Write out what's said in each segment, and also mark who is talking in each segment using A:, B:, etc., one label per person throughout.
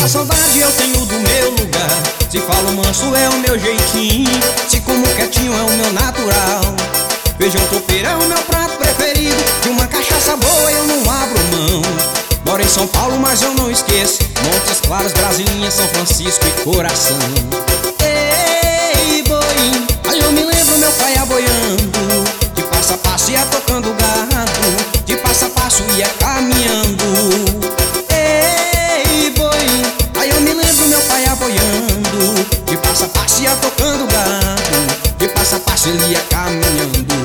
A: Quanta saudade eu tenho do meu lugar. Se falo manso é o meu jeitinho, se como quietinho é o meu natural. Feijão tropeiro é o meu prato preferido, de uma cachaça boa eu não abro mão. Moro em São Paulo, mas eu não esqueço Montes Claros, Brasilinha, São Francisco e Coração. Ei, boi, aí eu me lembro meu pai aboiando, de passo a passo ia tocando gado, de passo a passo ia caminhando. Ei, boi, aí eu me lembro meu pai aboiando, de passo a passo ia tocando gado, de passo a passo ele ia caminhando.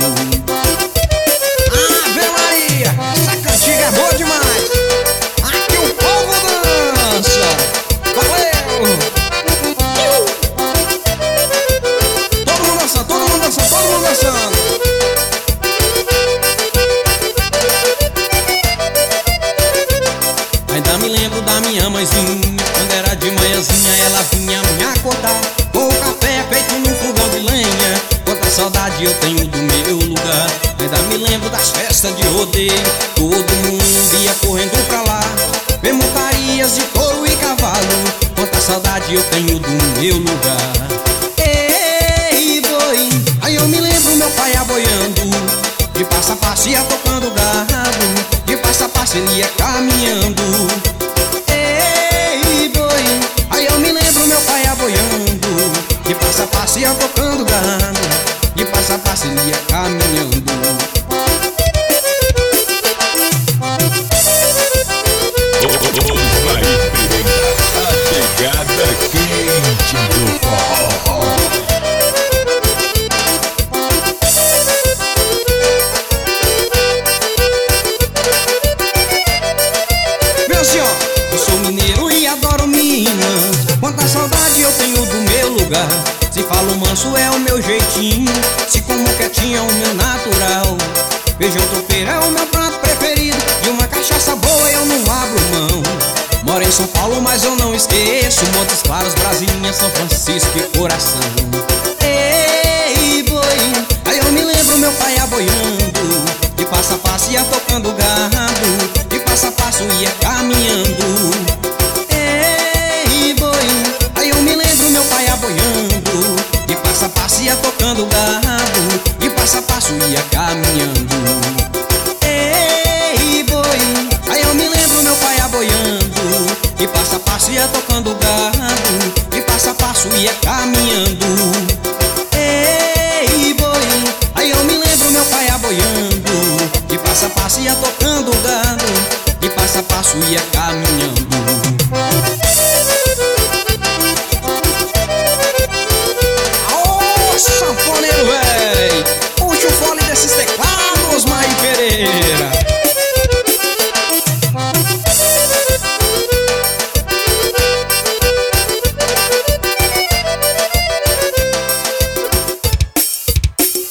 A: Ave Maria, essa cantiga é boa demais. Aqui o povo dança. Valeu! Todo mundo dançando, todo mundo dançando, todo mundo dançando. Ainda me lembro da minha mãezinha, quando era de manhãzinha ela vinha me acordar com o café feito num fogão de lenha. Quanta saudade eu tenho do meu lugar. Ainda me lembro das festas de rodeio, todo mundo ia correndo pra lá, ver montarias de touro e cavalo. Quanta saudade eu tenho do meu lugar. Ei, boi, aí eu me lembro meu pai aboiando, de passo a passo ia tocando gado, de passo a passo ele ia caminhando. Ei, boi, aí eu me lembro meu pai aboiando, de passo a passo ia tocando gado, de passo a passo ele ia caminhando.
B: Vai experimentar a pegada quente do forró.
A: Meu senhor, eu sou mineiro e adoro Minas. Quanta saudade eu tenho do meu lugar. Se falo manso é o meu jeitinho, se como quietinho é o meu natural. Feijão tropeiro é o meu prato preferido, de uma cachaça boa eu não abro mão. Moro em São Paulo, mas eu não esqueço Montes Claros, Brasilinha, São Francisco e Coração. Ei, boi, aí eu me lembro meu pai aboiando, de passo a passo ia tocando